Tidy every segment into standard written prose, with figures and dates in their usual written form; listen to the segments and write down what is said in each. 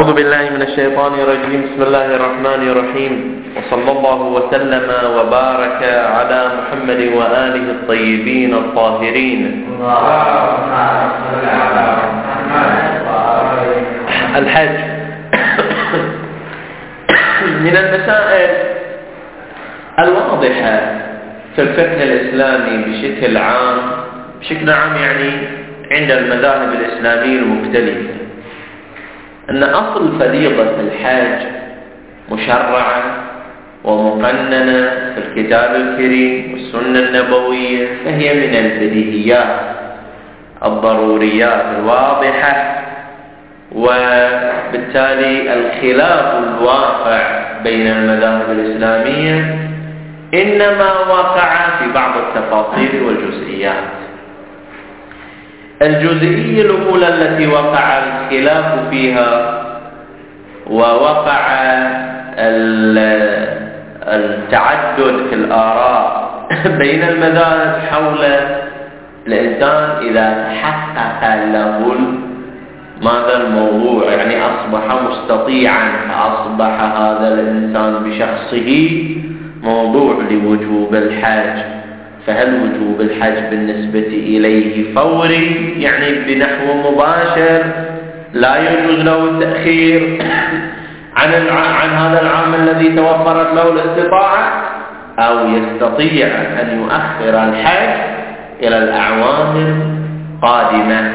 أعوذ بالله من الشيطان الرجيم. بسم الله الرحمن الرحيم، وصلى الله وسلم وبارك على محمد وآله الطيبين الطاهرين. الحج من المسائل الواضحة في الفقه الإسلامي بشكل عام يعني عند المذاهب الإسلامية المختلفة، أن أصل فريضة الحج مشرعة ومقننة في الكتاب الكريم والسنة النبوية، فهي من البديهيات الضروريات الواضحة، وبالتالي الخلاف الواقع بين المذاهب الإسلامية إنما وقع في بعض التفاصيل والجزئيات. الجزئية الأولى التي وقع الخلاف فيها ووقع التعدد في الآراء بين المذاهب حول الإنسان إذا تحقق له ماذا الموضوع، يعني أصبح مستطيعا، فأصبح هذا الإنسان بشخصه موضوع لوجوب الحج، فهل وجوب الحج بالنسبة إليه فوري، يعني بنحو مباشر لا يجوز له التأخير عن هذا العام الذي توفرت له الاستطاعة، أو يستطيع أن يؤخر الحج إلى الأعوام القادمة؟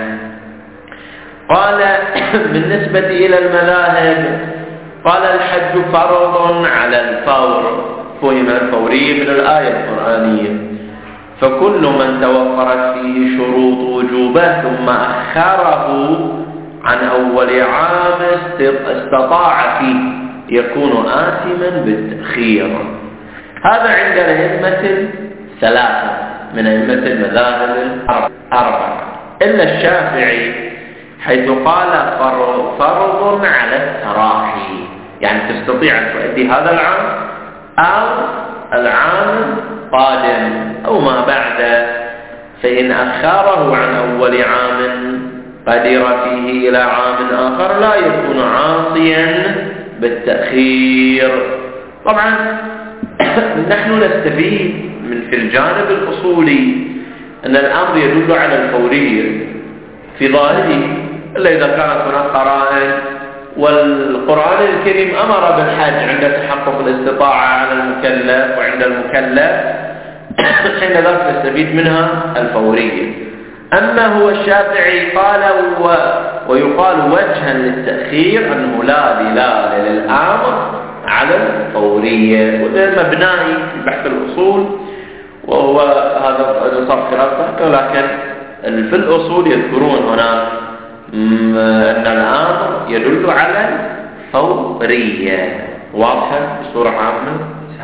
قال بالنسبة إلى المذاهب، قال الحج فرض على الفور، فهم الفورية من الآية القرآنية، فكل من توفرت فيه شروط وجوبه ثم أخره عن أول عام استطاع فيه يكون آثما بالتأخير. هذا عند الأئمة ثلاثة من أئمة المذاهب الأربعة، إلا الشافعي حيث قال فرض على التراخي، يعني تستطيع أن تؤدي هذا العام أو العام القادم أو ما بعده، فإن أخره عن أول عام قدر فيه إلى عام آخر لا يكون عاصيا بالتأخير. طبعا نحن نستفيد في الجانب الأصولي أن الأمر يدل على الفورية في ظاهره، إلا إذا كانت هناك قرائن، والقرآن الكريم أمر بالحج عند تحقق الاستطاعة على المكلف وعند المكلف، حين ذلك نستفيد منها الفورية. أما هو الشافعي قال ويقال وجها للتأخير أنه لا دلالة للأمر على الفورية، وده مبنائي في بحث الأصول، وهو هذا نصف خلافه، ولكن في الأصول يذكرون هنا أن الأمر يدل على الفورية. واضحة بصورة عامة.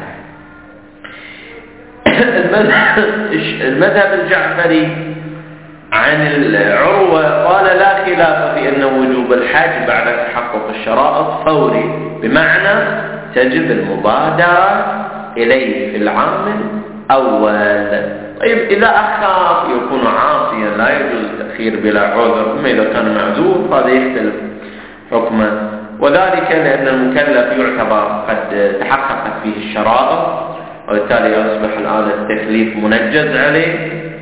المذهب الجعفري عن العروة قال لا خلاف في أن وجوب الحج بعد تحقق الشرائط فوري، بمعنى تجب المبادرة إليه في العام الأول. طيب إذا أخر يكون عاصيا، لا يجوز التأخير بلا عذر، أما إذا كان معذور فهذا يختلف حكمه، وذلك لأن المكلف يعتبر قد تحققت فيه الشرائط، وبالتالي يصبح الآن التكليف منجز عليه،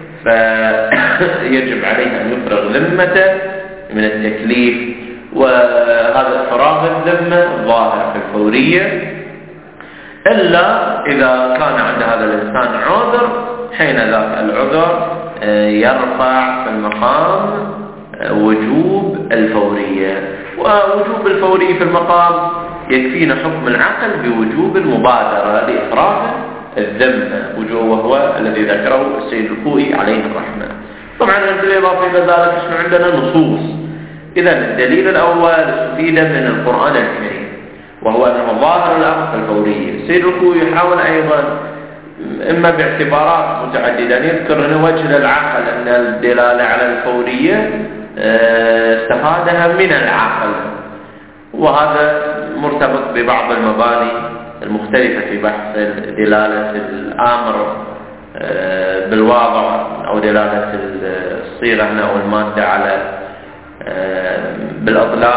فيجب عليه أن يفرغ ذمته من التكليف، وهذا فراغ الذمة ظاهر في الفورية، إلا إذا كان عند هذا الإنسان عذر، حين ذاك العذر يرفع في المقام وجوب الفورية. ووجوب الفورية في المقام يكفينا حكم العقل بوجوب المبادرة لإفراغ الذمة، وهو الذي ذكره السيد الخوئي عليه الرحمة. طبعا بالإضافة إلى ذلك نحن عندنا نصوص. إذا الدليل الأول استفيد من القرآن الكريم، وهو أنه ظاهر الأمر في الفورية. السيد الخوئي يحاول أيضا إما باعتبارات متعددة أن يذكر هنا وجه للعقل أن الدلالة على الفورية استفادها من العقل، وهذا مرتبط ببعض المباني المختلفة في بحث دلالة الأمر بالواضع أو دلالة الصيغة هنا أو المادة على بالأطلاق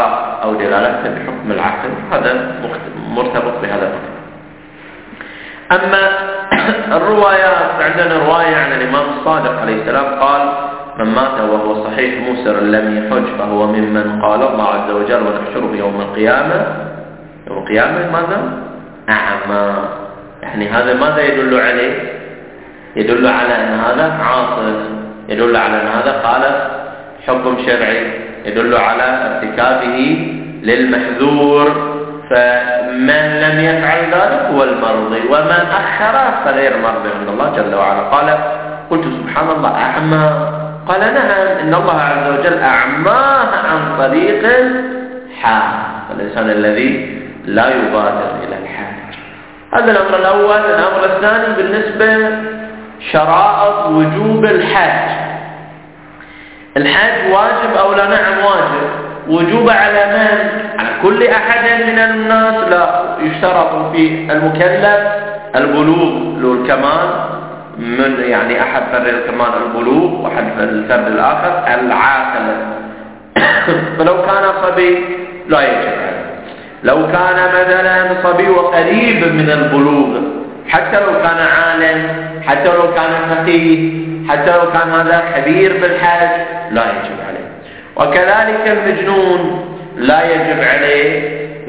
أو دلالته بحكم العقل، هذا مرتبط بهذا الأمر. أما الروايات، عندنا رواية عن الإمام الصادق عليه السلام قال: من مات وهو صحيح مسر لم يحج فهو ممن قال الله عز وجل: ونحشره يوم القيامة. يوم القيامة ماذا؟ أعمى. يعني هذا ماذا يدل عليه؟ يدل على أن هذا عاصر، يدل على أن هذا خالف حكم شرعي، يدل على ارتكابه للمحذور. فمن لم يفعل ذلك هو المرضي، ومن أخره فغير مرضي عند الله جل وعلا. قال: قلت سبحان الله أعمى؟ قال: نعم، إن الله عز وجل أعماه عن طريق الحاج، الإنسان الذي لا يبادر إلى الحاج. هذا الأمر الأول. الأمر الثاني بالنسبة شرائط وجوب الحج. الحج واجب أو لا؟ نعم واجب. وجوب على من؟ على كل أحد من الناس؟ لا، يشترط في المكلف البلوغ له الكمال، من يعني أحد فرد الكمال البلوغ، وأحد الفرد الآخر العاقل. فلو كان صبي لا يجب عليه. لو كان مثلا صبي وقريب من البلوغ، حتى لو كان عالم، حتى لو كان فقيه، حتى لو كان هذا خبير بالحج، لا يجب عليه. وكذلك المجنون لا يجب عليه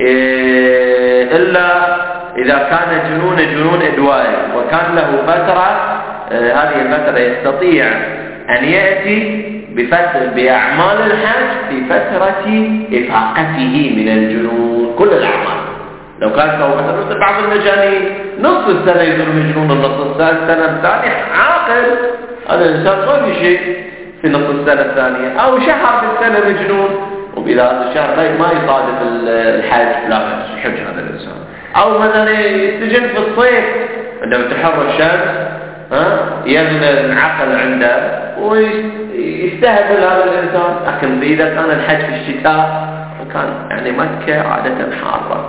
إلا إذا كان جنون إدوائي، وكان له فترة، هذه الفترة يستطيع أن يأتي بأعمال الحج في فترة إفاقته من الجنون، كل الأعمال. لو كان مثل بعض المجانين نصف السنة يصير مجنون، النصف السنة الثانية عاقل، هذا الإنسان ما في شيء في نصف السنة الثانية، أو شهر في السنة مجنون، وبإذا هذا الشهر ما يصادف الحج لا يحج هذا الإنسان. أو مثلا يستجن في الصيف عندما تحر الشمس، ينعقل عنده ويستهبل هذا الإنسان. لكن إذا كان الحج في الشتاء، وكان يعني مكة عادة حارة.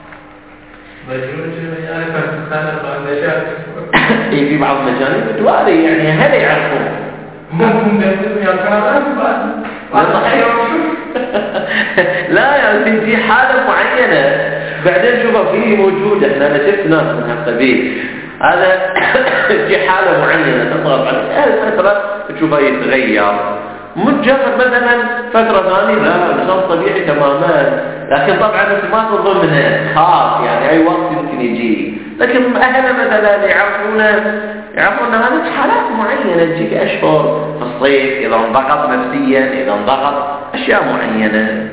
في بعض المجانين بتواري، يعني هل يعرفون؟ لا يعني في حالة معينة بعدين شوفها فيه موجودة. احنا شفت ناس من هالقبيل، هذا في حالة معينة تضغط عليه فترة تشوفها يتغير، مجرد مثلا فترة ثانية لا، الإنسان طبيعي تماما. لكن طبعا انت ما تظنها خاص، يعني أي وقت يمكن يجي. لكن أهلا مثلا يعرفون هذه حالات معينة تجيك أشهر في الصيف، إذا انضغط نفسيا، إذا انضغط أشياء معينة.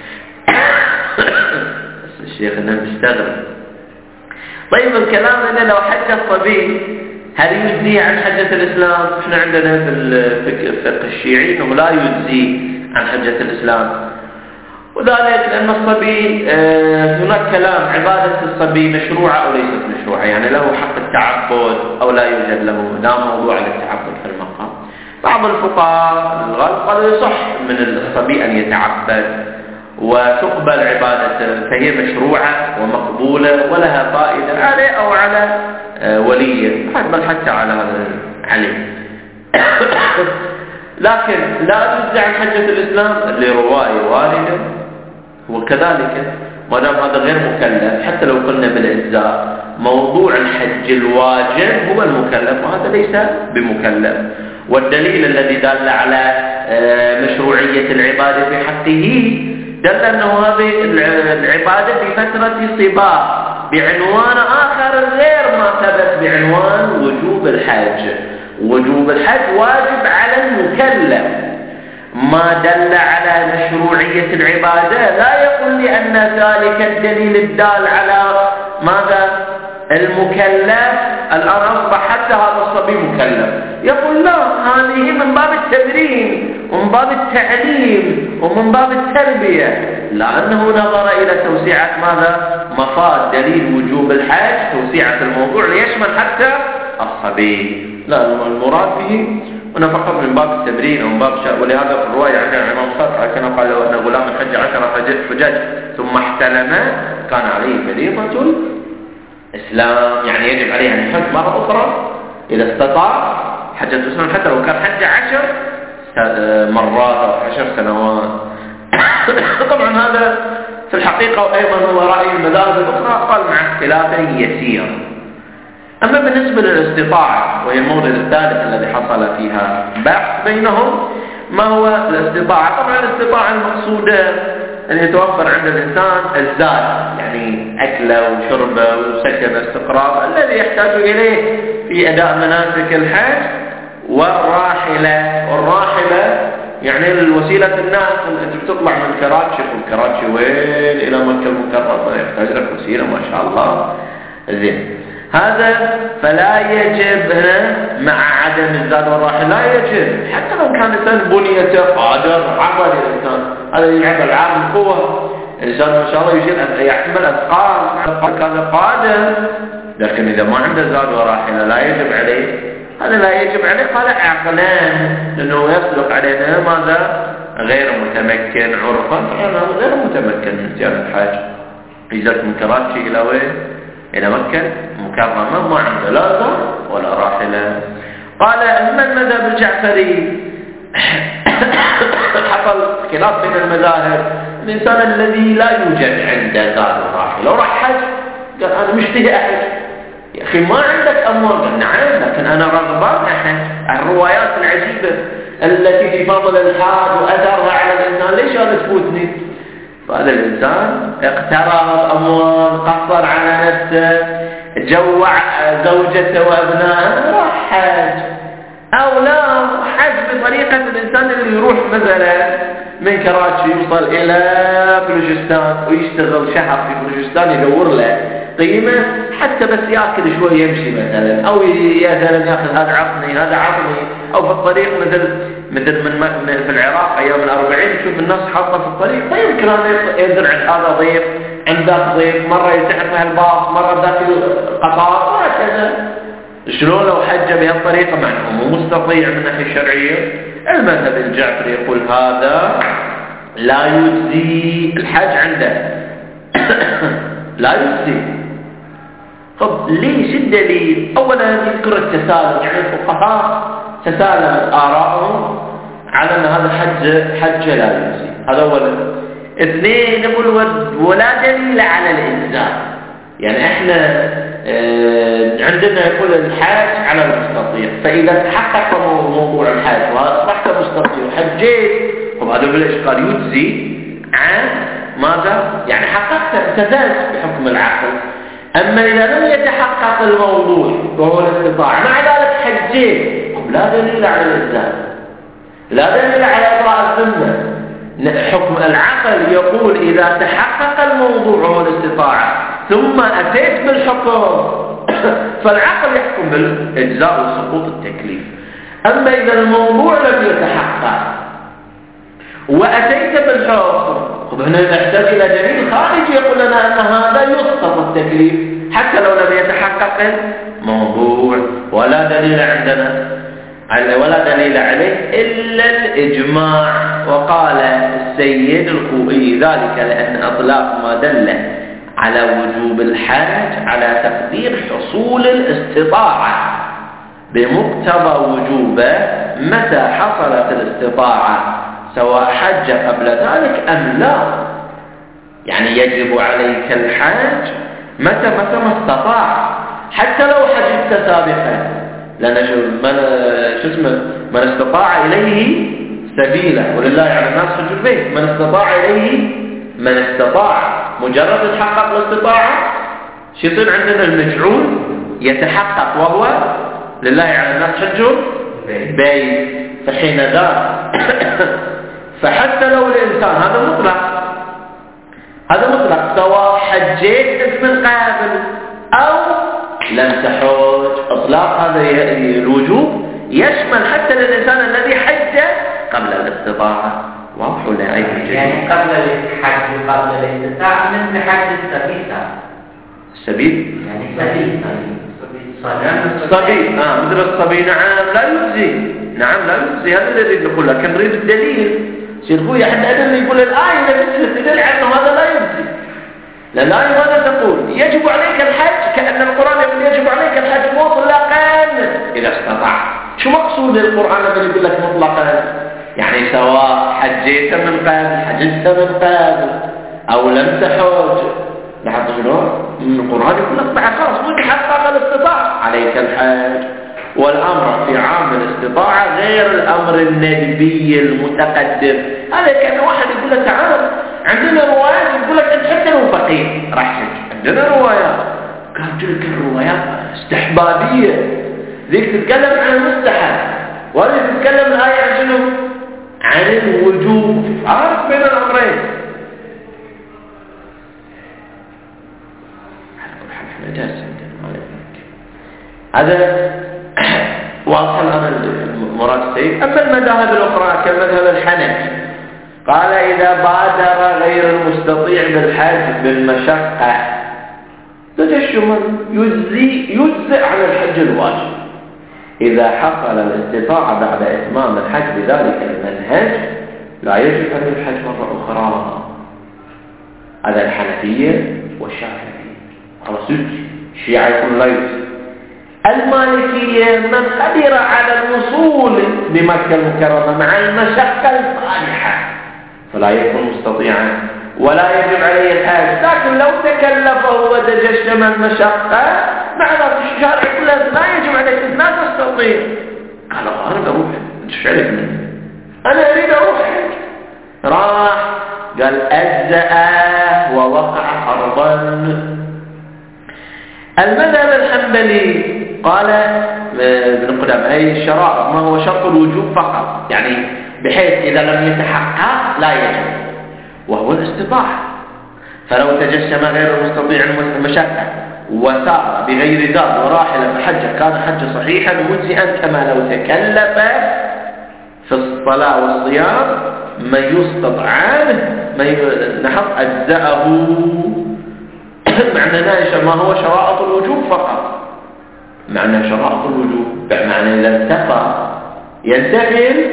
بس الشيخ إنه مستغرب. طيب الكلام إنه لو حج الصبي هل يجزي عن حجة الإسلام؟ إحنا عندنا في الفقه الشيعي إنه لا يجزي عن حجة الإسلام، وذلك لأن الصبي هناك كلام عبادة الصبي مشروعة أو ليست مشروعة، يعني له حق التعبد أو لا يوجد له، لا موضوع للتعبد في المقام. بعض الفقهاء الغالب قالوا يصح من الصبي أن يتعبد وتقبل عبادته، فهي مشروعة ومقبولة ولها فائدة عليه أو على وليه، بل حتى على هذا العلم. لكن لا تجزي عن حجة الإسلام لرواية واردة. وكذلك ما دام هذا غير مكلف، حتى لو قلنا بالإجزاء، موضوع الحج الواجب هو المكلف، وهذا ليس بمكلف. والدليل الذي دل على مشروعية العبادة في حقه دل أنه هذه العبادة في فترة صبا بعنوان آخر غير ما ثبت بعنوان وجوب الحج. وجوب الحج واجب على المكلف. ما دل على مشروعية العبادة لا يقول لأن ذلك الدليل الدال على ماذا؟ المكلف الآن أصبح حتى هذا الصبي مكلف. يقول لا، هذه من باب التبرين ومن باب التعليم ومن باب التربية، لأنه نظر إلى توسيعة ماذا؟ مفاد دليل وجوب الحج، توسيعة الموضوع ليشمل حتى الصبي. لا، المراد به هنا فقط من باب التبرين ومن باب ولهذا في الرواية عن الإمام الصادق كان قال له أن غلام حج 10 حجج ثم احتلم كان عليه فريضة الإسلام، يعني يجب عليه أن يحج مرة أخرى إذا استطاع حجة الإسلام، حتى لو كان حج 10 مرات أو 10 سنوات. طبعا هذا في الحقيقة وأيضا هو رأي المذاهب الأخرى قال مع اختلاف يسير. أما بالنسبة للاستطاعة وهي الموضع الثالث الذي حصل فيها بحث بينهم، ما هو الاستطاعة؟ طبعا الاستطاعة المقصودة أن يتوفر عند الإنسان الزاد، يعني أكله وشربه وسكن استقرار الذي يحتاج إليه في أداء مناسك الحج، والراحلة يعني الوسيلة الناس. أنت بتطلع من كراتشي، والكراتشي وين إلى مكة المكرمة، يحتاج لك وسيلة ما شاء الله زين. هذا فلا يجب هنا مع عدم الزاد والراحل، لا يجب حتى لو كان الإنسان بنيته قادر عمل الإنسان، هذا يلعب ألعاب القوة، الإنسان ما شاء الله يحمل أثقال كان قادر، لكن إذا ما عنده زاد وراحل لا يجب عليه. هذا لا يجب عليه قال عقلان، لأنه يصدق علينا ماذا؟ غير متمكن عرفا، يعني غير متمكن من زيارة الحج. يزرت من كراتشي إلى وين؟ إلى مكة مكرمة، ما عنده لا زاد ولا راحلة. قال أما المذهب الجعفري حصل خلاف بين المذاهب. الإنسان الذي لا يوجد عنده زاد وراحلة وراح حج، قال أنا مشتهي أحج. يا أخي ما عندك أموال؟ قال نعم لكن أنا رغبان أحج. الروايات العجيبة التي في فضل الحاج وأثرها على الإنسان ليش هذا تفوتني؟ فهذا الإنسان اقترض أموال، قصر على نفسه، جوع زوجته وأبنائه، راح حج. أو لا حج بطريقة الإنسان اللي يروح مثلا من كراتشي يوصل إلى بلوجستان ويشتغل شهر في بلوجستان يدور له قيمة حتى بس يأكل شوي يمشي مثلا، أو مثلا يأخذ هذا عطني، أو في الطريق مثل من في العراق أيام ال40 تشوف الناس حاطة في الطريق، فيمكن أن ينزل عند هذا ضيف عند ذاك ضيف، مرة يلتحق الباص، مرة ذاك القطار، وهكذا. شلون لو حج بهالطريقة مع أنه مو مستطيع من الناحية الشرعية؟ المذهب الجعفري يقول هذا لا يجزي الحج عنده لا يجزي. طب ليش الدليل؟ أولا يذكر التسالم، يعني الفقهاء تسالمت آرائهم على أن هذا حج لا يجزي، هذا أولا. اثنين يقول ولا دليل على الإجزاء، يعني احنا عندنا يقول الحاج على المستطيع، فإذا تحقق موضوع الحاج وأصبحت مستطيع وحجيت، وهذا بليش قال يجزي عن ماذا؟ يعني حققت امتثلت بحكم العقل. أما إذا لم يتحقق الموضوع وهو الاستطاعة مع ذلك حجيت، لا دليل على الإجزاء، لا دليل على إطاعة السنة. حكم العقل يقول إذا تحقق الموضوع وهو الاستطاعة ثم أتيت بالحكم فالعقل يحكم بالإجزاء وسقوط التكليف. أما إذا الموضوع لم يتحقق وأتيت بالحكم، هنا نحتاج إلى دليل خارجي يقول لنا أن هذا يسقط التكليف حتى لو لم يتحقق الموضوع. ولا دليل عندنا ولا دليل عليه إلا الإجماع. وقال السيد الخوئي ذلك لأن أطلاق ما دل على وجوب الحج على تقدير حصول الاستطاعة بمقتضى وجوبه متى حصلت الاستطاعة، سواء حج قبل ذلك أم لا. يعني يجب عليك الحج متى ما استطاع، حتى لو حجبت سابقا، لأن من استطاع إليه سبيلا ولله على الناس حج البيت. من استطاع مجرد تحقق الاستطاعة شو يصير عندنا؟ المجعول يتحقق وهو لله على الناس حج البيت. فحين ذا فحتى لو الإنسان هذا مطلق سواء حجيت اسم القابل أو لم تحج. إطلاق هذا الوجوب يشمل حتى للإنسان الذي حج قبل الاستطاعة. واضح ولا يعني قبل الحج وقبل الاستطاعة مثل حج السبيل يعني الصبي مثل الصبي. نعم لا يجزي هذا الذي نقول، لكن نريد الدليل. شيخوي أحد أدل يقول الآية تدل على أنه هذا لا يجزي، لأن الآية ماذا تقول؟ يجب عليك الحج، كأن القرآن يقول يجب عليك الحج مطلقا إذا استطعت. شو مقصود القرآن لما يقول لك مطلقا؟ يعني سواء حجيت من قبل حججت من قبل، أو لم تحج. لاحظوا شنو؟ من القرآن يقول لك بعد خلاص وتحقق الاستطاعة عليك الحج. والأمر في عام الاستطاعة غير الأمر الندبي المتقدم. هذا كان واحد يقول لك تعال عندنا روايات يقول لك أنت حتى لو فقير راح تحج. عندنا روايات، قال تلك الروايات استحبابية، ذيك تتكلم عن المستحب، وهذه تتكلم الآية عن شنو؟ عن الوجوب. عارف بين الأمرين. هذا واضح الآن المراد السيد. أما المذاهب الأخرى كالمذهب الحنفي قال إذا بادر غير المستطيع بالحج بالمشقة تجشما يجزئ عن الحج الواجب. إذا حصل الاستطاعة بعد إتمام الحج بذلك المنهج لا يجب عليه الحج مرة أخرى. هذا الحنفية والشافعية. خلاص الشيعة يقول لا يجزئ. المالكية من قدر على الوصول بمكة المكرمة مع المشقة الفادحة فلا يكون مستطيعا ولا يجب عليه الحج. لكن لو تكلفه وتجشم المشقة مع ذلك الشارع يقول لا يجب عليك، لا تستطيع. قال أنا أروح، ايش عليك مني؟ أنا أريد أروح. راح قال أجزأ ووقع حربا. المذهب الحنبلي قال ابن قدامة أي الشرائع ما هو شرط الوجوب فقط، يعني بحيث إذا لم يتحقق لا يجب، وهو الاستطاعة. فلو تجسم غير المستطيع المشقة وسار بغير زاد وراحلة فحج كان حج صحيحا مجزئا كما لو تكلف في الصلاة والصيام ما يستطاع عنه نحط أجزأه. معنى نائشة ما هو شرائط الوجوب فقط، معنى شرائط الوجوب بمعنى إذا انتفى ينتقل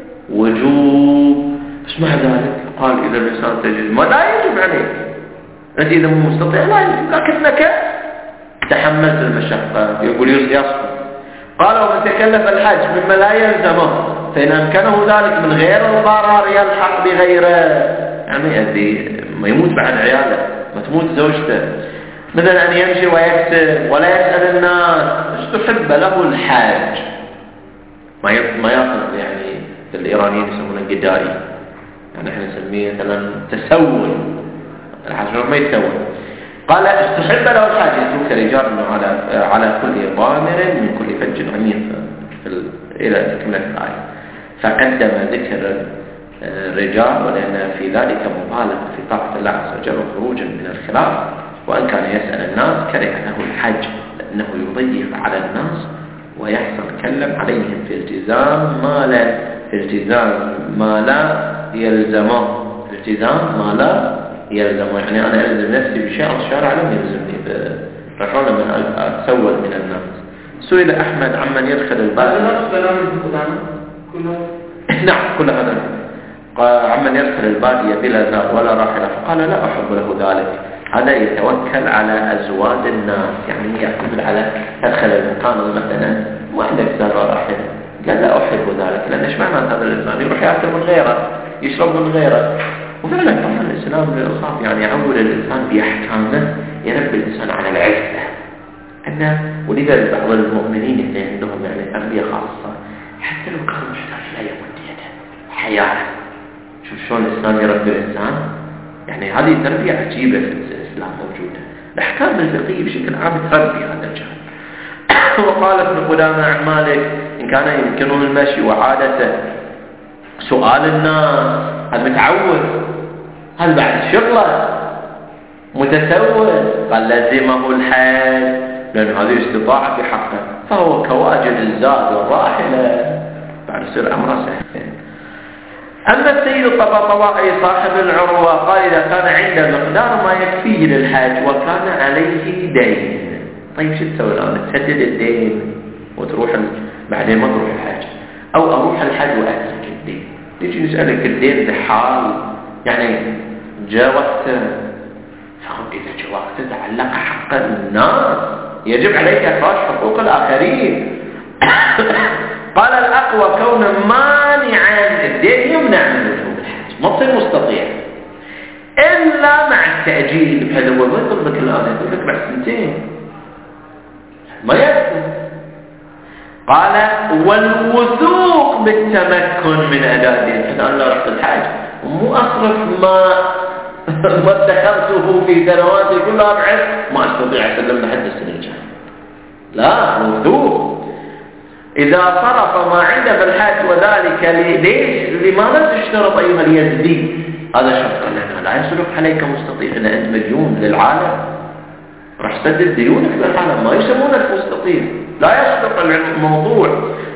وجوب. بس مع ذلك قال إذا الإنسان تجد ما لا يجب عليه، أنت إذا مو مستطيع لا يجب، لكنك تحملت المشقة. يقول يصبر. قال ومن تكلف الحج مما لا يلزمه فإن أمكنه ذلك من غير الضرر يلحق بغيره، يعني يأذي ما يموت بعد عياله، ما تموت زوجته، مثلا أن يمشي ويكتب ولا يسأل الناس استحب له الحج. ما يأخذ يعني الإيرانيين يسمونه قداري، يعني احنا نسميه مثلا تسول، الحج ما يتسول. قال استحب له الحج يترك رجال على كل ضامر من كل فج عميق إلى تكملة الآية. فقدم ذكر الرجال ولأن في ذلك مبالغة في طاعة الله عز وجل وخروجا من الخلاف. وأن كان يسأل الناس كره له الحج لأنه يضيق على الناس ويحصل كلم عليهم في التزام ما لا يلزمه، يعني أنا ألزم نفسي بشيء الشارع لم يلزمني فرحونا من أتسول من الناس. سئل أحمد عمن يدخل الباب نعم كل هذا عمن يدخل البادية بلا زاد ولا راحلة، فقال لا أحب له ذلك. هذا يتوكل على أزواج الناس، يعني يعتمد على أدخل المكان مثلا وعندك زاد ولا راحلة، قال لا أحب ذلك. لأن إيش معنى هذا الإنسان يروح يأكل من غيره يشرب من غيره. وفعلا طبعا الإسلام للخاف يعني يعود الإنسان بأحكامه، يربي الإنسان على العزة ولذا بعض المؤمنين اللي عندهم يعني تربية خاصة حتى لو كان محتاج لا يمد يده حياة. شوف شلون الإسلام يربي الإنسان، يعني هذه تربية عجيبة في الإسلام موجودة. الأحكام الفقهية بشكل عام تربي هذا الجانب. وقال ابن قدامة عن مالك إن كان يمكنه المشي وعادته سؤال الناس، هل متعود، هل بعد شغله متسول، قال لزمه الحج لأن هذه استطاعة في حقه، فهو كواجد الزاد والراحلة بعد يصير أمره سهل. أما السيد الطباطبائي صاحب العروة قال إذا كان عنده مقدار ما يكفيه للحج وكان عليه دين، طيب شو تسوي الآن؟ تسدد الدين وتروح بعدين ما تروح الحج، أو أروح الحج وأترك الدين. نيجي نسألك الدين بحال يعني جاء وقته، إذا جاء وقته تعلق حق الناس يجب عليك إخراج حقوق الآخرين. قال الأقوى كون مانعا الدين يمنع من وجوب الحج، ما تصير مستطيع. إلا مع التأجيل، بحيث هو ما يطلب لك الآن، يطلب لك بعد 2 ما يكفي. قال والوثوق بالتمكن من أداء الدين. أنا لا رحت الحج ومو أصرف ما ادخرته في سنواتي كلها بعد ما أستطيع أسلم لحد السنة الجاية. لا، الوثوق إذا صرف ما عنده في الحج وذلك ليش؟ لماذا تشترط أيها اليزدي؟ هذا شرط لنا، لا يصرف عليك مستطيع. إن أنت مديون للعالم راح تسدد ديونك للعالم، ما يسمونك مستطيع، لا يصدق الموضوع.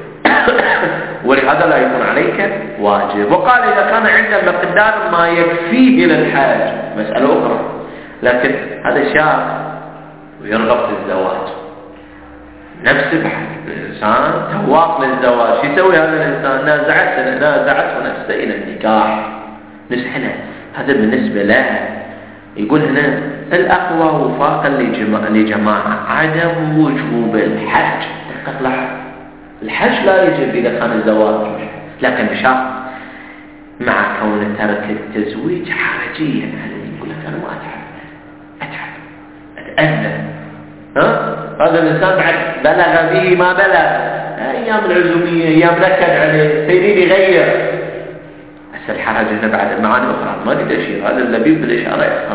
ولهذا لا يكون عليك واجب. وقال إذا كان عنده مقدار ما يكفيه للحاج مسألة أخرى، لكن هذا شاب ويرغب في الزواج، نفس الحال الإنسان تواق للزواج، شو يسوي هذا الإنسان؟ نازعته نفسه إلى النكاح، نسحنه. هذا بالنسبة له يقول هنا الأقوى وفاقا لجماعة عدم وجوب الحج. دقق لاحظ، الحج لا يجب إذا كان الزواج، لكن بشرط مع كون ترك التزويج حرجيا عليه. يقول لك أنا ما أتعب أتأذى. هذا الإنسان بعد بلغ به ما بلغ، أيام العزومية، أيام نكد عليه، سيدي يغير. بس الحرج هنا بعد المعاني أخرى ما قد أشير، هذا اللبيب بالإشارة يفهم.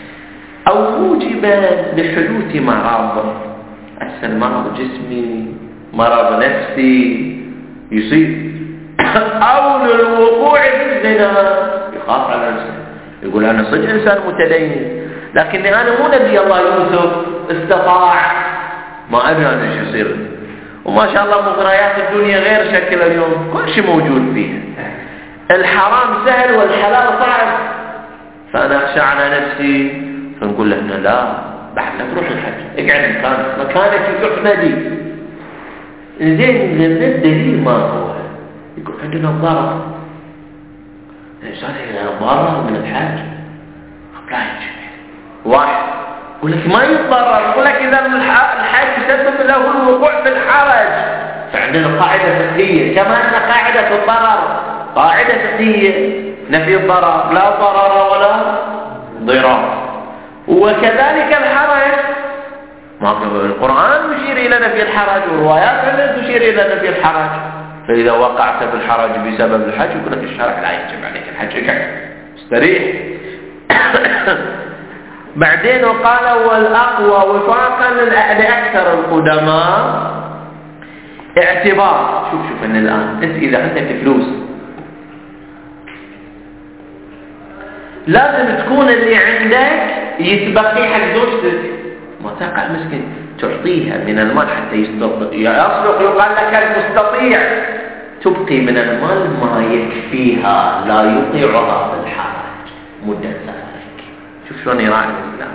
أو موجبا لحدوث مرض، مرض جسمي، مرض نفسي يصيب، أو للوقوع في الزنا، يخاف على نفسه، يقول أنا صدق إنسان متدين، لكني أنا مو نبي الله يوسف استطاع، ما أدري أنا إيش يصير. وما شاء الله مغريات الدنيا غير شكل اليوم، كل شيء موجود فيها. الحرام سهل والحلال صعب، فأنا أخشى على نفسي، فنقول له لا، بعد لا تروح الحج، اقعد مكانك تحمدي. زين الدليل ما هو؟ يقول عندنا ضرر، الإنسان إذا ضرر من الحج لا يجب. واحد يقول لك ما يتضرر، يقول لك إذا الحج سبب له الوقوع في الحرج، فعندنا قاعدة فقهية كما أن قاعدة الضرر قاعدة فقهية، نفي الضرر، لا ضرر ولا ضرار. وكذلك الحرج، ما القرآن يشير إلى نفي الحرج، وروايات تشير إلى نفي الحرج. فإذا وقعت في الحرج بسبب الحج يقول لك الشرع لا يجب عليك الحج، استريح. بعدين وقال والأقوى وفاقا لأكثر القدماء اعتبار. شوف ان الآن انت إذا عندك فلوس لازم تكون اللي عندك يتبقي حق زوجتك، ما تقع مسكين تعطيها من المال حتى يصدق يقال لك المستطيع، تبقي من المال ما يكفيها لا يطيعها في الحرج مدة سفرك. شوف شلون يراعي الإسلام.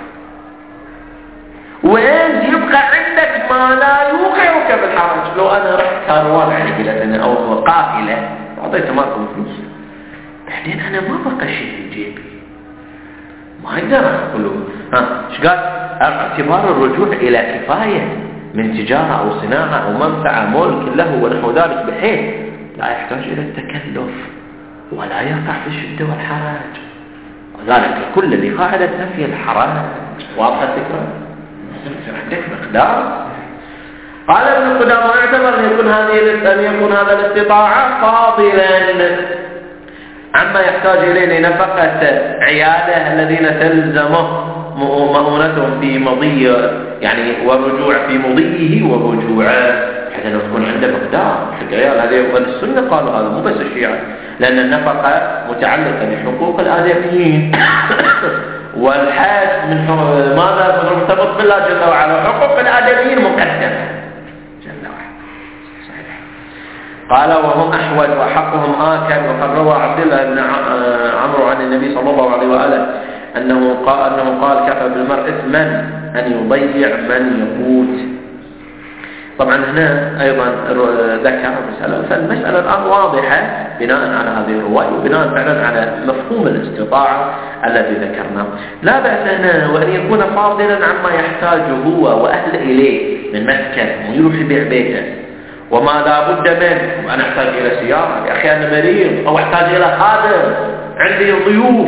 وإنت يبقى عندك ما لا يوقعك في الحرج. لو أنا رحت كاروان عقلة أو قافلة وأعطيت مالكم فلوس، بعدين أنا ما بقى شيء في جيبي، ما أقدر أقول إيش قال؟ اعتبار الرجوع إلى كفاية من تجارة أو صناعة أو منفعة ملك له ونحو ذلك، بحيث لا يحتاج إلى التكلف ولا يقع في الشدة والحرج. وذلك كل اللي قاعدة نفي الحرج. واضحة الفكرة؟ لازم يصير عندك مقدار. قال ابن قدامة اعتبر أن يكون هذا الاستطاعة فاضلا عما يحتاج إليه لنفقة عياله الذين تلزمه مؤونتهم في مضي، يعني والرجوع في مضيه ورجوعه، حتى لو تكون عنده مقدار العيال. هذه السنة قالوا هذا مو بس الشيعة، لأن النفقة متعلقة بحقوق الآدميين والحاج من ماذا مرتبط بالله جل وعلا، حقوق الآدميين مقدمة جل وعلا. صحيح. قال وهم أحوج وحقهم آكل. وقد روى عبد الله بن عمرو عن النبي صلى الله عليه وآله أنه قال كفى بالمرء إثما أن يضيع من يقوت. طبعا هنا أيضا ذكر مسألة، فالمسألة الآن واضحة بناء على هذه الرواية وبناء فعلا على مفهوم الاستطاعة الذي ذكرناه. لا بأس هنا وأن يكون فاضلا عما يحتاجه هو وأهل إليه من مسكن ويروح يبيع بيته وما لا بد منه. أنا أحتاج إلى سيارة، يا أخي أنا مريض، أو أحتاج إلى خادم، عندي ضيوف،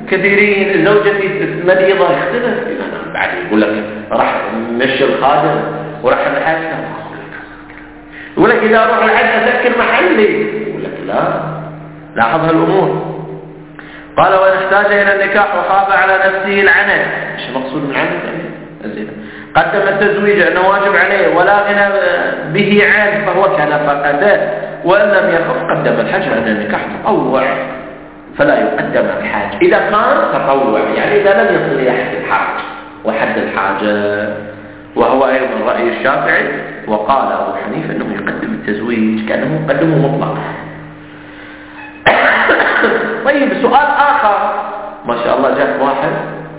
كثيرين زوجتي مريضة يختلف، بعد يقول لك راح نمشي الخادم وراح الحج، يقول لك إذا أروح الحج أسكر محلي، يقول لك لا، لاحظ هالأمور. قال وإن احتاج إلى النكاح وخاف على نفسه العنت، ايش المقصود من العنت؟ قدم التزويج أنه واجب عليه ولا غنى به عنه فهو كنفقته، وإن لم يخف قدم الحج لأن النكاح تطوع فلا يقدم الحاج إذا كان تطوع، يعني إذا لم يصل إلى حد الحاج وحد الحاجة، وهو أيضا رأي الشافعي. وقال أبو حنيفة أنه يقدم التزويج كأنه يقدمه مطلقا. طيب سؤال آخر، ما شاء الله جاك واحد،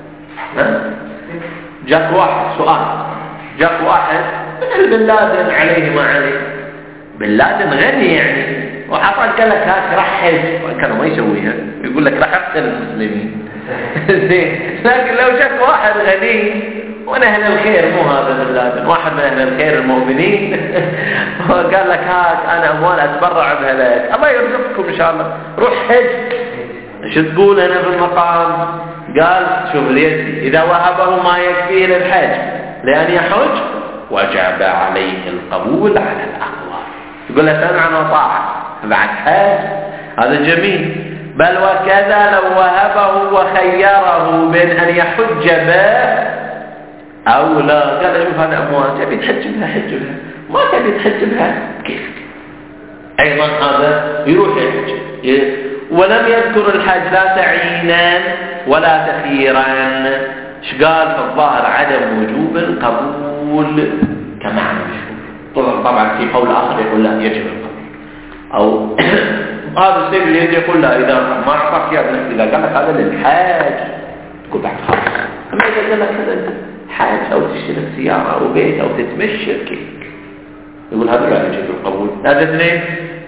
جاك واحد سؤال، جاك واحد مثل بن لادن عليه ما عليه، بن لادن غني يعني، وعطاك قال لك هاك راح حج، كانوا ما يسويها، يقول لك راح اقتل المسلمين. زين، لكن لو جاك واحد غني وانا اهل الخير، مو هذا بن لادن، واحد من اهل الخير المؤمنين، وقال لك هاك انا اموال اتبرع بها لك، الله يرزقكم ان شاء الله، روح حج. شو تقول هنا في المقام؟ قال شوف ليدي إذا وهبه ما يكفيه للحج لأن يحج وجب عليه القبول على الأقوى، يقول له سمعا وطاعة بعد حج، هذا جميل. بل وكذا لو وهبه وخيره بين أن يحج به أو لا، قال شوف هذا أموال تبي تحج بها حج بها، ما تبي تحج بها كيف، أيضا هذا يروح يحج. ولم يذكر الحج لا تعيينا ولا تخييرا، ايش قال؟ في الظاهر عدم وجوب القبول كمعنى مشهور. طبعا في قول اخر يقول لا يجب القبول، او هذا السيد اللي يجي يقول لا اذا ما اعطاك يا ابنك، اذا قال لك هذا للحاج تقول بعد خلاص، اما اذا قال لك هذا حاج او تشتري سياره او بيت او تتمشى كيف، يقول هذا لا يجب القبول. هذا اثنين.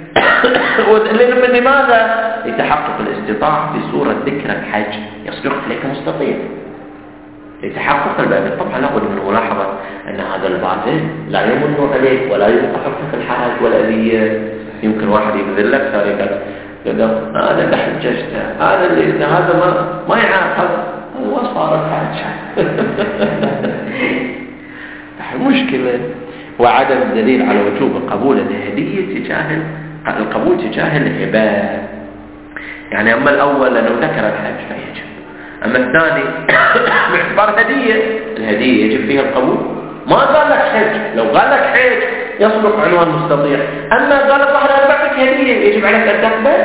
لماذا؟ لتحقق الاستطاعة في صورة ذكر الحج، يصدق عليك مستطيع لتحقق الباب. طبعا لابد من ملاحظة أن هذا الباب لا يمن عليك ولا يوقفك في الحاج والأذية. يمكن واحد يبذلك ذلك هذا اللي حججته، هذا اللي هذا ما يعاقب، هو صار الحاج. مشكلة. وعدم الدليل على وجوب قبول الهدية القبول تجاه الهبة. يعني أما الأول لأنه ذكر الحج فيجب، أما الثاني باعتبار هدية، الهدية يجب فيها القبول. ما قال لك حج، لو قال لك حج يصدق عنوان مستطيع، أما قال لك واحد أنا بعطيك هدية يجب عليك أن تقبل.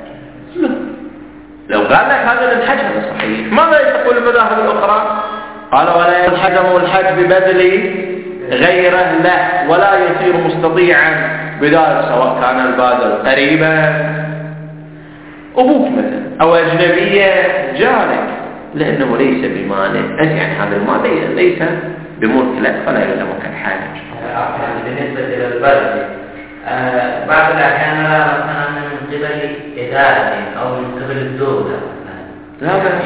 لو قال لك هذا للحج هذا صحيح. ماذا تقول المذاهب الأخرى؟ قال ولا يلحق الحج ببذل غيره له ولا يصير مستطيعا بذلك، سواء كان الباذل قريبا أبوك مثلا أو أجنبية جارك، لأنه ليس بمال أنت، يعني هذا المال ليس بملك لك فلا يلزمك الحاج. بالنسبة إلى البلد بعض الأحيان مثلا من قبل إدارة أو من قبل الدولة لا بأس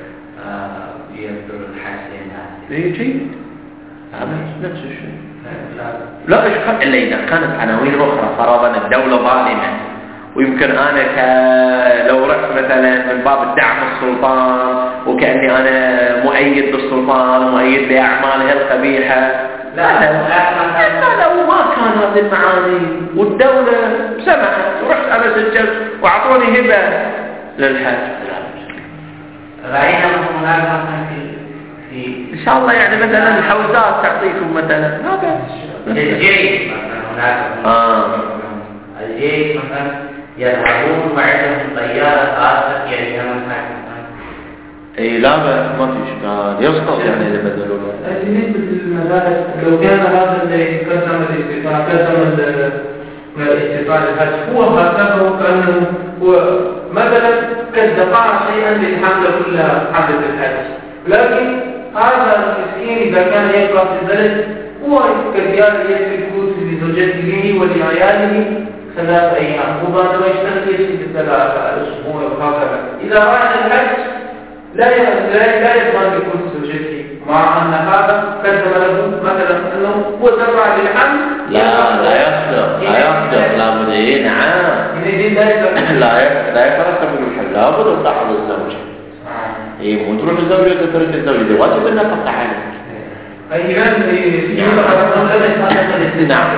يبدو الحج للناس يجي نفس الشيء. لا إشكال إلا إذا كانت عناوين أخرى، فرضا الدولة ظالمة ويمكن أنا لو رحت مثلا من باب الدعم السلطان وكأني أنا مؤيد بالسلطان ومؤيد بأعماله القبيحة، لا وما كان هذه المعاني والدولة سمحت ورحت أنا سجلت وعطوني هبة للحج، رأينا مثلا إن شاء الله يعني مثلا الحوزات تعطيكم مثلا هذا الجيش مثلا الجيش مثلا يذهبون وعندهم طيارة خاصة يعني اي لا ما في اشكال يسقط يعني اذا بدلوا له. بالنسبة للمدارس لو كان هذا اللي قسم الاستطاعة الحج هو خاطبه كأنه هو مثلا كالدفاع شيئا للحملة كلها حملة الحج، لكن هذا المسكين إذا كان يبقى في البلد هو كالرجال يكفي القوت لزوجته ولعياله 3 أيام وبعد ما يشتغل يجي 3 أسبوع وهكذا. إذا راح الحج لا يضمن بقوت زوجته، مع أن هذا قدم له مثلا أنه هو تبع للحمل. لا يصدق لابد. نعم لا يترتب من الحج، لابد أن تحفظ الزوجة. مو تروح الزوجة وتترك الزوجة، واجب النفقة عليك. نعم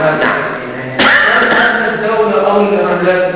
الدولة أو الأملاك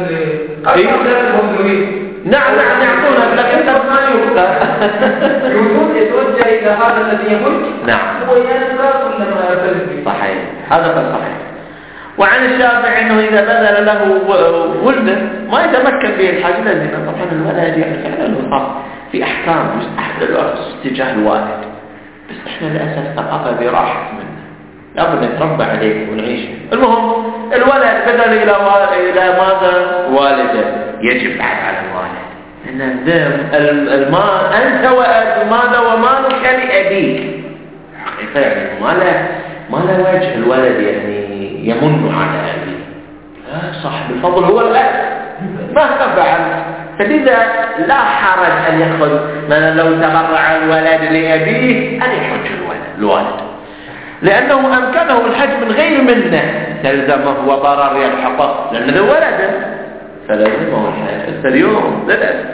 نعم يعطونك، لكن ما يبقى يقول يتوجه إلى هذا الذي يقول نعم هو ينسى كل ما يتلف. صحيح، هذا صحيح. وعن الشافعي أنه إذا بذل له ولده ما يتمكن به الحاج الذي طبعا الولد يعني فعلا في أحكام مستحب اتجاه الوالد، بس إحنا للأسف ثقافة دي راحت منا، لابد نتربى عليه ونعيش. المهم الولد بدل إلى ماذا؟ والده، يجب بعد على الوالد أن المال أنت ماذا ومالك لأبيك، يعني ما له وجه الولد يعني يمن على أبيه، صاحب الفضل هو الأب مهما فعل. فلذا لا حرج أن يأخذ مثلا لو تبرع الولد لأبيه أن يحج الوالد، لأنه أمكنه الحج من غير منه تلزمه وضرر يلحقه، لأنه ولده فلزمه الحج. اليوم للأسف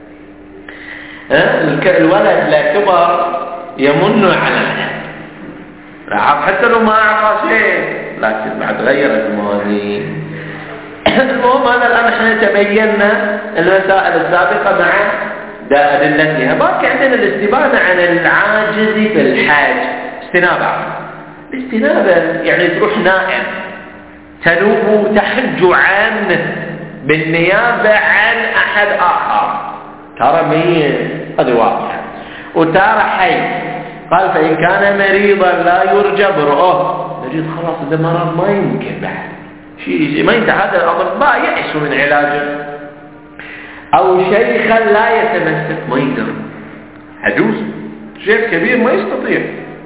الولد لا كبر يمن على الأب، حتى لو ما أعطى شيء، لكن بعد غيرت الموازين. المهم هذا الآن احنا تبينا المسائل السابقة مع أدلتها. باقي عندنا الاستبانة عن العاجز في الحاج. استنابة، الاستنابة يعني تروح نائم تنوب تحج عنه بالنيابة عن أحد آخر، ترى ميت هذا واضح، وترى حي. قال فإن كان مريضا لا يرجى برؤه، مريض خلاص إذا مرض ما يمكن بعد شيء ما ينتهي، هذا الأطباء يأسوا من علاجه، أو شيخا لا يتمسك ما يقدر، عجوز شيخ كبير ما يستطيع،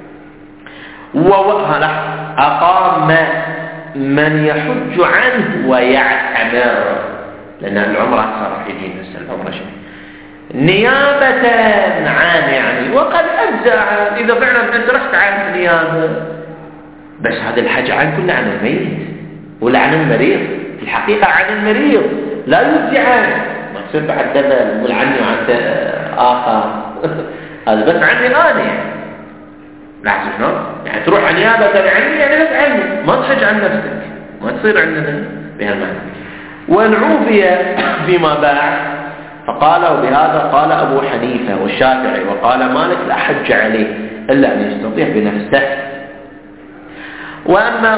أقام من يحج عنه ويعتمر، لأن العمرة صار يجينا العمرة شيء نيابة عن يعني، وقد أجزع إذا فعلا أنت رحت عن النيابة، بس هذا الحج عن كله عن الميت ولا عن المريض، في الحقيقة عن المريض لا يجزي عنه، ما تصير بعد دبل ولا عني وعن آخر هذا بس عني أنا يعني. لاحظوا شلون؟ يعني تروح عن نيابة عني يعني بس عني، ما تحج عن نفسك، ما تصير عندنا بهالمعنى. والعوفية فيما بعد فقالوا بهذا قال أبو حنيفة والشافعي وقال مالك لا حج عليه إلا أن يستطيع بنفسه. وأما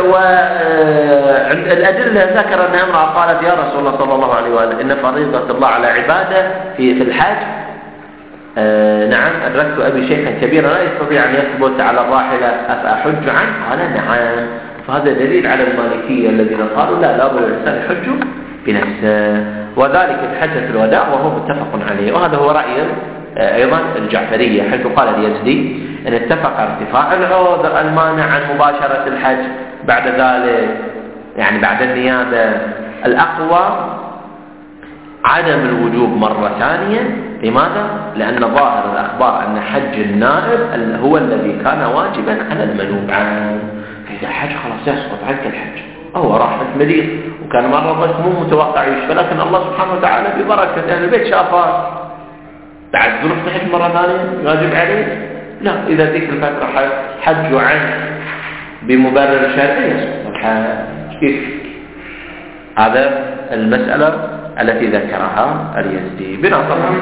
عند الأدلة ذكر أن امرأة قالت يا رسول الله صلى الله عليه وآله إن فريضة الله على عباده في الحج، نعم أدركت أبي شيخا كبيرا لا يستطيع أن يثبت على الراحلة أفأحج عنه؟ قال نعم. فهذا دليل على المالكية الذين قالوا لا بد الإنسان يحج بنفسه، وذلك في حجة الوداع وهو متفق عليه. وهذا هو رأي أيضا الجعفرية، حيث قال اليزدي أن اتفق ارتفاع العذر المانع عن مباشرة الحج بعد ذلك، يعني بعد النيابة. الأقوى عدم الوجوب مرة ثانية. لماذا؟ لأن ظاهر الأخبار أن حج النائب هو الذي كان واجبا على المنوب عنه، فإذا حج خلاص يسقط عنك الحج. هو راح مريض وكان مرة بس مو متوقع يشفى، لكن الله سبحانه وتعالى ببركة أهل البيت شافاه، بعد تروح تحج مرة ثانية واجب عليه؟ لا، إذا ذيك الفترة حج عنه بمبرر شرعي يسقط الحج. كيف؟ هذا المسألة التي ذكرها اليزدي. بنا طبعا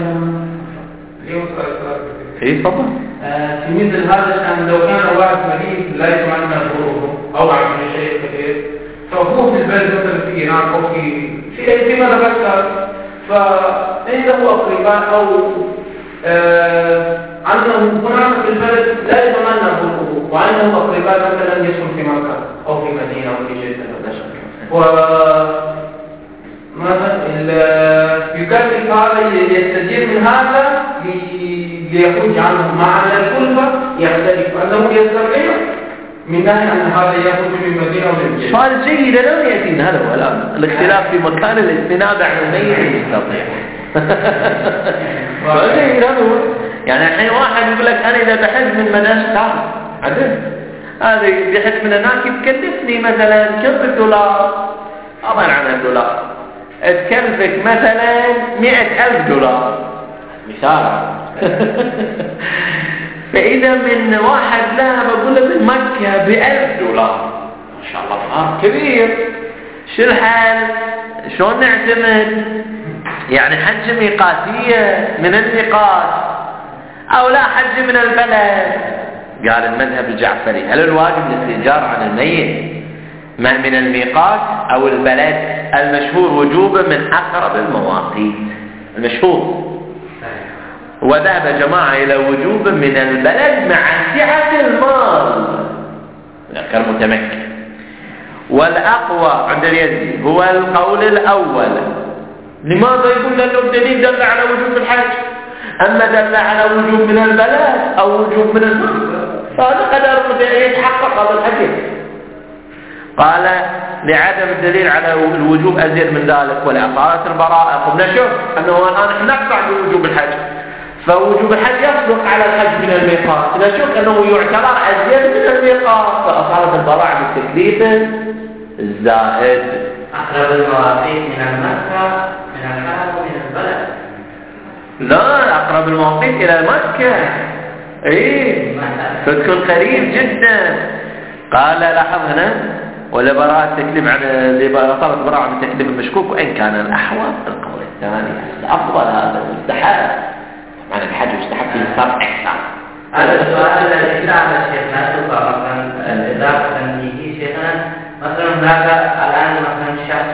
في فضل في مثل هذا الشأن لو كان واحد مريض لا يتمنى ظهوره أو عمل شيء كثير، فهو في البلد مثلا في إيران أو في مدغشقر، فعنده أقرباء أو عنده هناك في البلد لا يتمنى ظهوره، وعنده أقرباء مثلا يسكن في مكة أو في مدينة أو في جدة يكلف هذا يستجير من هذا ليخرج عنه مع الكلفة يختلف أنه يستطيع من ناحية أن هذا يخرج من مدينة ومن جدة. سؤال جيد لم يأتينا هذا هو الآن الاختلاف في مكان الاستنابة عن الميت يستطيع. سؤال جيد هذا هو. يعني الحين واحد يقول لك أنا إذا بحج من مدغشقر عدل هذا بحج من هناك يكلفني مثلا كم دولار، أظن عن $100 تكلفك مثلا $100,000. مثال. فإذا من واحد لا بقول له من مكة $1000 ما شاء الله فرق كبير، شو الحل؟ شلون نعتمد؟ يعني حج ميقاتية من الميقات أو لا حج من البلد؟ قال المذهب الجعفري هل الواجب الاستئجار عن الميت من الميقات أو البلد؟ المشهور وجوبه من أقرب المواقيت المشهور، وذهب جماعة إلى وجوبه من البلد مع سعة المال كان متمكن. والأقوى عند اليزيدي هو القول الأول. لماذا يقول لأنه الدليل دل على وجوب الحج، أما دل على وجوب من البلد أو وجوب من المال فهذا قدر يتحقق هذا الحديث. قال لعدم الدليل على الوجوب أزيد من ذلك ولأصالة البراءة. قلنا شوف أنه الآن احنا نقطع بوجوب الحج، فوجوب الحج يصدق على الحج من الميقات، نشوف أنه يعتبر أزيد من الميقات فأصالة البراءة بالتكليف الزائد. أقرب المواقيت من المكة من الحرم ومن البلد. لا أقرب المواقيت إلى مكة إيه فتكون قريب جدا. قال لاحظ هنا ولا براءة التكليف عن صارت براءة عن التكليف المشكوك، وإن كان الأحوط القول الثاني الأفضل هذا مستحب. معنى الحج مستحب فيه صرف أكثر. هذا السؤال الذي سأل الشيخ ناتوكا مثلا الإضافة تنجيكي شيخنا مثلا هناك الآن مثلا شخص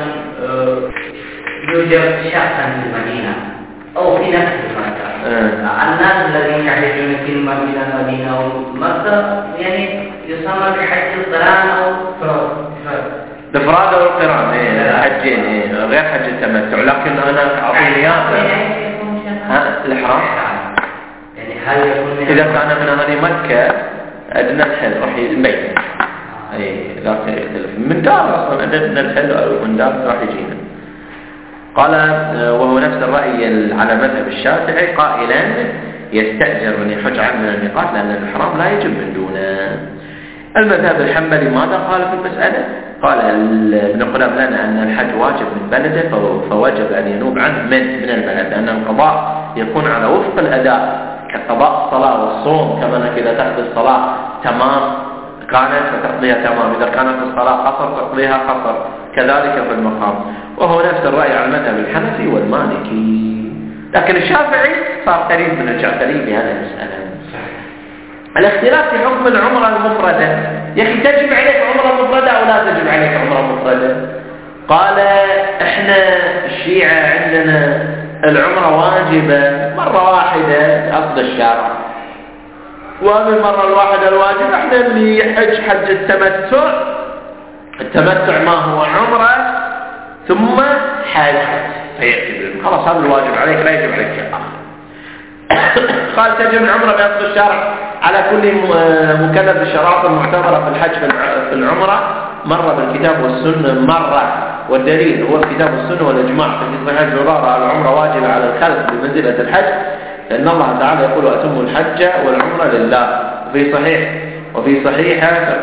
يوجد شخصا في المدينة أو في نفس المكة. الناس الذين يحجون في المدينة أو مكة يعني يسمى بحج القران أو الإفراد أو القران حجين غير حج التمتع، لكن أنا أعطي نيابة الإحرام. يعني هل يكون إذا كان من أهل مكة أدنى الحل راح البيت أي لا يختلف من دار أصلا أدنى الحل أو من دار راح يجينا. قال وهو نفس الرأي على مذهب الشافعي قائلا يستأجر من يحج عنه من الميقات لأن الإحرام لا يجب من دونه. المذهب الحنبلي ماذا قال في المسألة؟ قال ابن قدام لنا أن الحج واجب من بلده فوجب أن ينوب عنه من البلد، لأن القضاء يكون على وفق الأداء كقضاء الصلاة والصوم. كما إذا تقضي الصلاة تمام كانت فتقضيها تمام، إذا كانت الصلاة قصر تقضيها قصر، كذلك في المقام. وهو نفس الرأي على المذهب الحنفي والمالكي، لكن الشافعي صار قريب من الجعفري بهذه المسألة. الاختلاف في حكم العمرة المفردة. يا أخي تجب عليك عمرة مفردة أو لا تجب عليك عمرة مفردة؟ قال احنا الشيعة عندنا العمرة واجبة مرة واحدة أصل الشارع، وهذه المرة الواحدة الواجب احنا اللي يحج حج التمتع. التمتع ما هو عمرة ثم حج فيأتي خلاص هذا الواجب عليك لا يجب عليك شيء آخر. قال تجب العمرة بأصل الشارع على كل مكلف بالشرائط المعتبرة في الحج في العمرة مرة بالكتاب والسنة مرة، والدليل هو الكتاب والسنة والإجماع في صحيح الزرارة العمرة واجبة على الخلق بمنزلة الحج، لأن الله تعالى يقول أتموا الحج والعمرة لله. وفي صحيحة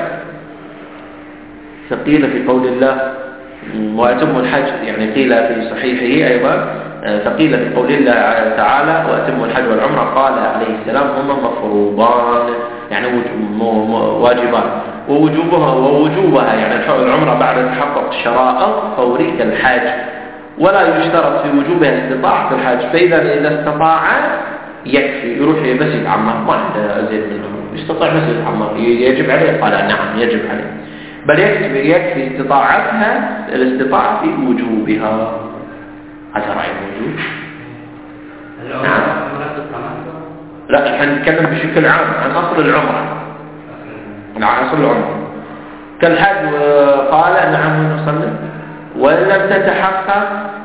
ثقيلة في قول الله وأتموا الحج، يعني قيل في صحيحه أيضا ثقيلة في قول الله تعالى وأتموا الحج والعمرة. قال عليه السلام هما مفروضان يعني واجبان، ووجوبها يعني العمرة بعد تحقق الشرائط فوري كالحج، ولا يشترط في وجوبها استطاعة الحج. فإذا استطاع يكفي يروح بس يتعمر ما عنده أزيد منه، يستطيع بس يتعمر يجب عليه؟ قال نعم يجب عليه، بل يكفي استطاعتها الاستطاعة في وجوبها. هذا رأي موجود. نعم. لا احنا نتكلم بشكل عام عن أصل العمرة، عن أصل العمرة كالحج. قال نعم نصلي وإن لم تتحقق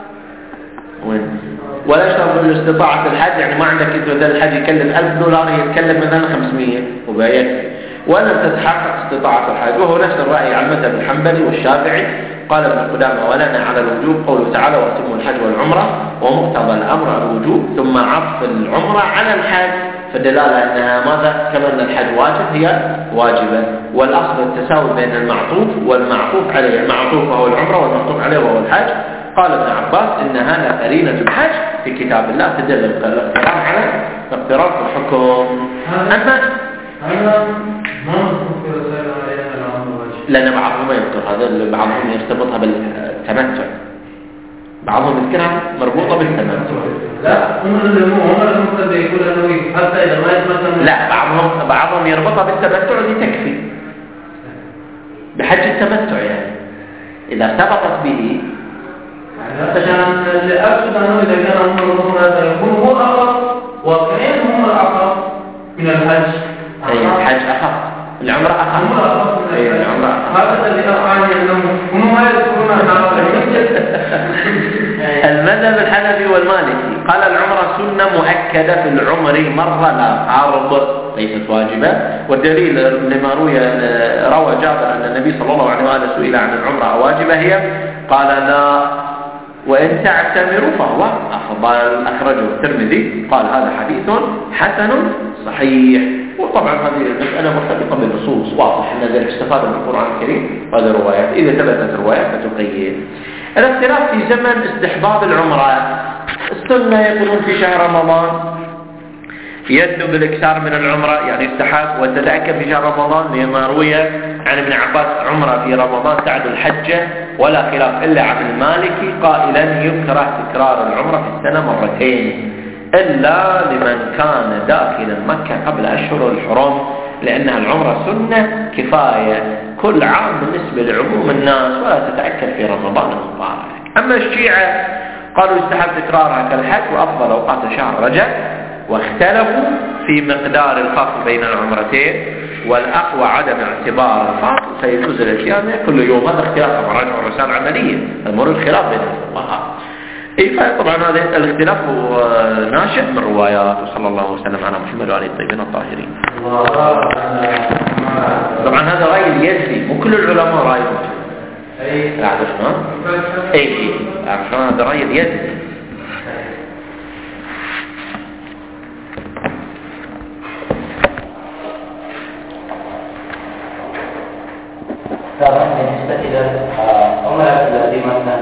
ولا يشترط بالاستطاعة الحج، يعني ما عندك إذا الحج يكلف $1000 يتكلم مثلا 500 وبيكفي، وإن لم تتحقق استطاعة الحج. وهو نفس الرأي على المذهب الحنبلي والشافعي. قال ابن قدامة ولنا على الوجوب قوله تعالى وأتموا الحج والعمرة، ومقتضى الأمر الوجوب ثم عطف العمرة على الحج، فالدلالة أنها ماذا؟ كما أن الحج واجب هي واجبة، والأصل التساوي بين المعطوف والمعطوف عليه. المعطوف وهو العمرة والمعطوف عليه وهو الحج. قال ابن عباس إن هذا قرينة الحج في كتاب الله تدل الاقتران على اقتران في الحكم. أما هذا ما مذكور في رسالة عليها العمر واجب، لأن بعضهم يذكر هذا، بعضهم يرتبطها بالتمتع، بعضهم يذكرها مربوطة بالتمتع. لا هم المفروض يقول أنه حتى إذا ما يتمتع. لا بعضهم يربطها بالتمتع دي تكفي بحج التمتع، يعني إذا ارتبطت به. عشان اللي أقصد أنه إذا كان هم هذا يكون هو أخف، وكأن هم الأخف من الحج. أي الحج أخف، العمرة أخف. أي العمرة أخف. هذا الذي أفعل أنهم هم ما يذكرون المذهب الحنفي والمالكي قال العمرة سنة مؤكدة في العمر مرة لا فرض، ليست واجبة. والدليل لما روى جابر أن النبي صلى الله عليه وآله سئل عن العمرة واجبة هي، قال لا وإن تعتمروا فهو أفضل. أخرجه الترمذي قال هذا حديث حسن صحيح. وطبعا هذه المسألة مرتبطة بالنصوص، واضح أن ذلك استفاد من القرآن الكريم وهذه روايات، إذا ثبتت الروايات فتقيد. الاختلاف في زمن استحباب العمرة. السنة يقولون في شهر رمضان يدنو بالاكثار من العمرة، يعني يستحب وتتأكد في شهر رمضان، لما روي عن ابن عباس عمرة في رمضان تعدل الحجة، ولا خلاف إلا عن المالكي قائلا يكره تكرار العمرة في السنة مرتين إلا لمن كان داخل مكة قبل أشهر الحرم، لأنها العمرة سنة كفاية كل عام بالنسبة لعموم الناس ولا تتأكد في رمضان المبارك. أما الشيعة قالوا يستحب تكرارها كالحج وأفضل أوقات شهر رجب، واختلفوا في مقدار الفصل بين العمرتين، والأقوى عدم اعتبار الفصل فيجوز الاتيان كل يوم. هذا اختلاف طبعا ورسالة عملية، المر الخلاف بين الفقهاء. طبعا هذا الاختلاف ناشئ من روايات. وصلى الله وسلم على محمد وعلى الطيبين الطاهرين. طبعا هذا رأي اليزدي، مو كل العلماء رأيهم. أعرف شلون؟ أعرف شلون هذا رأي اليزدي. طبعا بالنسبة إلى عمرة التي مثلا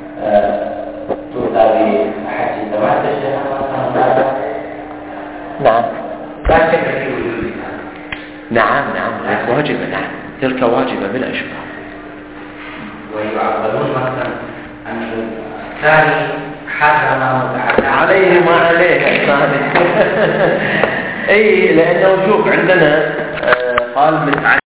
تؤتى بحج التمتع مثلا. نعم. لا شك في وجودها. نعم واجبة. نعم تلك واجبة بلا إشكال. ويعبرون مثلا أن الثاني حرم عليه ما عليه الثاني. أي لأنه شوف عندنا قال